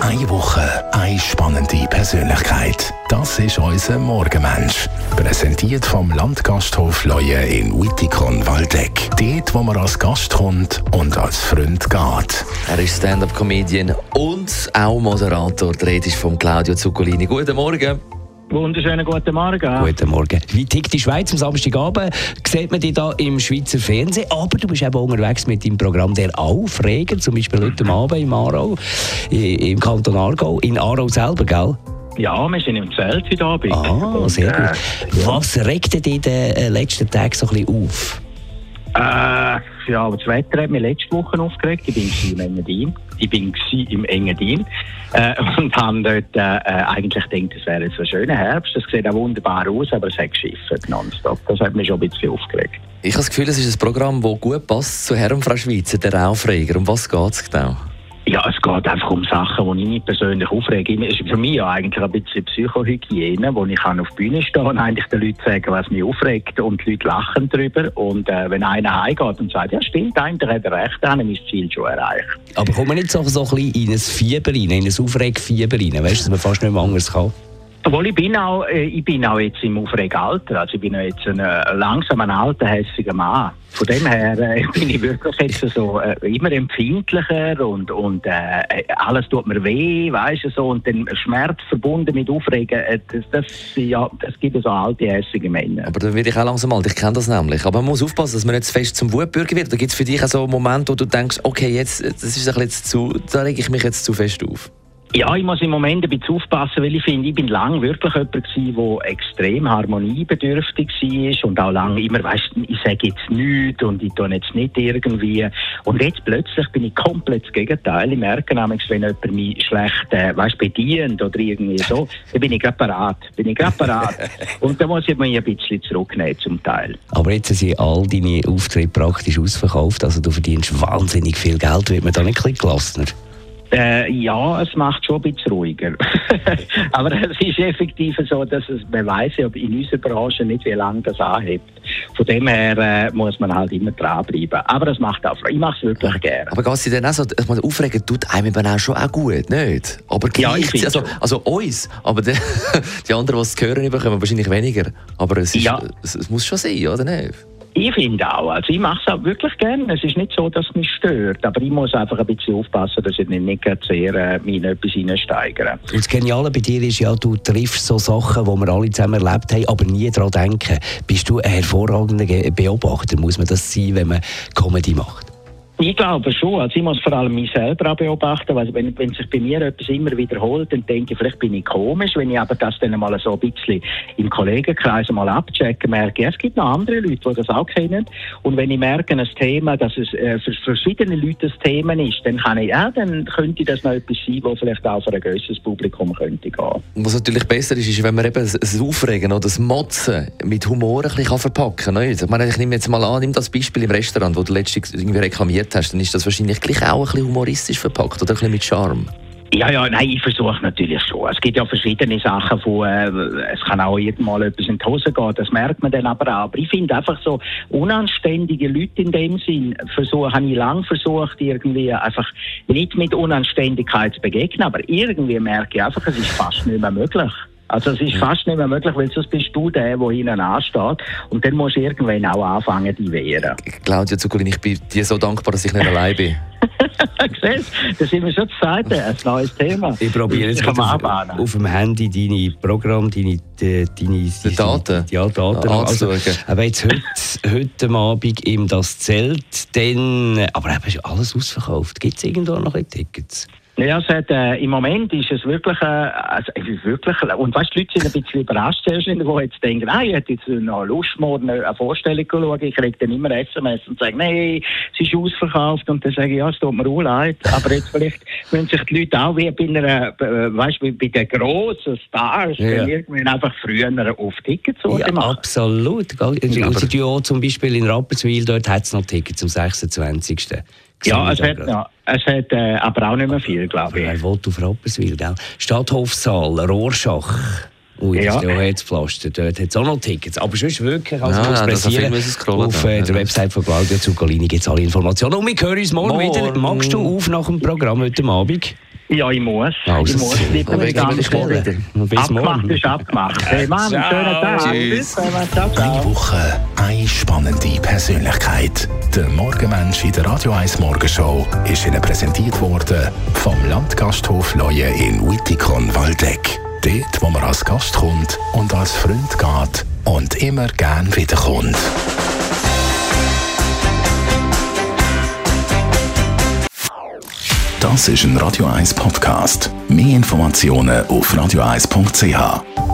Eine Woche, eine spannende Persönlichkeit. Das ist unser Morgenmensch. Präsentiert vom Landgasthof Leue in Wittikon-Waldeck. Dort, wo man als Gast kommt und als Freund geht. Er ist Stand-up-Comedian und auch Moderator. Die Rede ist von Claudio Zuccolini. Guten Morgen. Wunderschönen guten Morgen. Guten Morgen. Wie tickt die Schweiz am Samstagabend? Sieht man dich da im Schweizer Fernsehen? Aber du bist eben unterwegs mit deinem Programm «Der Aufreger», zum Beispiel heute Abend im Aarau, im Kanton Aargau, in Aarau selber, gell? Ja, wir sind im Zelt heute Abend. Ah, sehr gut. Was regt dich in den letzten Tagen so ein bisschen auf? Ja, das Wetter hat mich letzte Woche aufgeregt. Ich bin im Engadin. Und habe dort eigentlich gedacht, es wäre jetzt ein schöner Herbst. Es sieht auch wunderbar aus, aber es hat geschifft nonstop. Das hat mich schon ein bisschen aufgeregt. Ich habe das Gefühl, es ist ein Programm, das gut passt zu Herr und Frau Schweizer, «Der Aufreger». Um was geht es genau? Ja, es geht einfach um Sachen, die ich mich persönlich aufrege. Es ist für mich ja eigentlich ein bisschen Psychohygiene, wo ich auf der Bühne stehen und eigentlich den Leuten sagen, was mich aufregt, und die Leute lachen darüber. Und wenn einer heimgeht und sagt, ja stimmt, eigentlich hat er recht, dann ist das Ziel schon erreicht. Aber kommt man nicht so ein bisschen in ein Fieber rein, in ein Aufregfieber rein? Weißt du, dass man fast nicht mehr anders kann? Obwohl, ich bin auch jetzt im Aufregalter. Also ich bin jetzt ein langsam ein alter, hässiger Mann. Von dem her bin ich wirklich jetzt so immer empfindlicher und alles tut mir weh, weißt du, so. Und dann Schmerz verbunden mit Aufregen, das gibt so alte, hässige Männer. Aber da werde ich auch langsam alt, ich kenne das nämlich. Aber man muss aufpassen, dass man nicht zu fest zum Wutbürger wird. Da gibt es für dich auch so Momente, wo du denkst, okay, jetzt, das ist ein bisschen da rege ich mich jetzt zu fest auf. Ja, ich muss im Moment ein bisschen aufpassen, weil ich finde, ich bin lange wirklich jemand gewesen, der extrem harmoniebedürftig war und auch lange immer, weißt du, ich sage jetzt nichts und ich tue jetzt nicht irgendwie. Und jetzt plötzlich bin ich komplett das Gegenteil. Ich merke nämlich, wenn jemand mich schlecht bedient oder irgendwie so, dann bin ich gerade parat. Und dann muss ich mich ein bisschen zurücknehmen zum Teil. Aber jetzt sind all deine Auftritte praktisch ausverkauft, also du verdienst wahnsinnig viel Geld. Wird man da nicht ein bisschen gelassener? Ja, es macht schon ein bisschen ruhiger. Aber es ist effektiv so, dass man weiss ja in unserer Branche nicht, wie lange das anhebt. Von dem her muss man halt immer dranbleiben. Aber das macht auch Freude. Ich mache es wirklich gerne. Aber geht es dir dann auch so, ich meine, Aufregen tut einem eben auch schon auch gut, nicht? Aber ja, ich finde also uns, aber die anderen, die es zu hören bekommen, wahrscheinlich weniger. Aber es muss schon sein, oder nicht? Ich finde auch. Also ich mache es auch wirklich gerne. Es ist nicht so, dass es mich stört. Aber ich muss einfach ein bisschen aufpassen, dass ich nicht sehr mich in etwas hineinsteigere. Und das Geniale bei dir ist ja, du triffst so Sachen, die wir alle zusammen erlebt haben, aber nie daran denken. Bist du ein hervorragender Beobachter? Muss man das sein, wenn man Comedy macht? Ich glaube schon. Also ich muss vor allem mich selber auch beobachten, weil wenn sich bei mir etwas immer wiederholt, dann denke ich, vielleicht bin ich komisch. Wenn ich aber das dann mal so ein bisschen im Kollegenkreis mal abchecke, merke ich, es gibt noch andere Leute, die das auch kennen. Und wenn ich merke, ein Thema, dass es für verschiedene Leute ein Thema ist, dann dann könnte das noch etwas sein, das vielleicht auch für ein grösseres Publikum könnte gehen. Was natürlich besser ist, wenn man eben das Aufregen oder das Motzen mit Humor ein bisschen verpacken kann. Ich meine, ich nehme jetzt mal an, nimm das Beispiel im Restaurant, wo du letztens irgendwie reklamiert hast, dann ist das wahrscheinlich gleich auch ein bisschen humoristisch verpackt oder ein bisschen mit Charme. Ja, nein, ich versuche natürlich schon. Es gibt ja verschiedene Sachen, wo es kann auch irgendwann etwas in die Hose gehen, das merkt man dann aber auch. Aber ich finde einfach so unanständige Leute in dem Sinn, habe ich lange versucht, irgendwie einfach nicht mit Unanständigkeit zu begegnen, aber irgendwie merke ich einfach, es ist fast nicht mehr möglich. Also es ist fast nicht mehr möglich, weil sonst bist du der hinten ansteht und dann musst du irgendwann auch anfangen, die wehren. Claudio Zuccolini, ich bin dir so dankbar, dass ich nicht allein bin. Siehst du, das sind wir schon zu sagen, ein neues Thema. Ich probiere jetzt auf dem Handy deine Programme, deine Daten? Ja, Daten. Also, aber jetzt heute Abend im «Das Zelt», aber eben ist alles ausverkauft. Gibt es irgendwo noch Tickets? Ja, im Moment ist es wirklich, und weißt, die Leute sind ein bisschen überrascht, die jetzt denken, ich hätte jetzt noch Lust, morgen eine Vorstellung zu schauen. Ich kriege dann immer SMS und sage, nein, es ist ausverkauft. Und dann sage ich, ja, es tut mir auch leid. Aber jetzt vielleicht müssen sich die Leute auch wie bei den grossen Stars irgendwann einfach früher auf Tickets machen. Ja, absolut. Sie auch zum Beispiel in Rapperswil, dort hat es noch Tickets am 26. Ja, es hat aber auch nicht mehr viel, glaube ich. Er wollte auf Rapperswil, gell? Stadthofsaal, Rorschach. Ui, das ist ja Herzpflaster. Dort hat es auch noch Tickets. Aber sonst wirklich, also auf der Website von Claudio Zuccolini gibt es alle Informationen. Und wir hören uns morgen wieder. Magst du auf nach dem Programm heute Abend? Ja, ich muss. Also, Ich muss. Bis Abgemacht ist abgemacht. Hey Mann, schönen Tag. Tschüss. Ciao, ciao. Jede Woche eine spannende Persönlichkeit. Der Morgenmensch in der Radio 1 Morgenshow ist Ihnen präsentiert worden vom Landgasthof Leue in Wittikon-Waldeck. Dort, wo man als Gast kommt und als Freund geht und immer gern wiederkommt. Das ist ein Radio 1 Podcast. Mehr Informationen auf radio1.ch.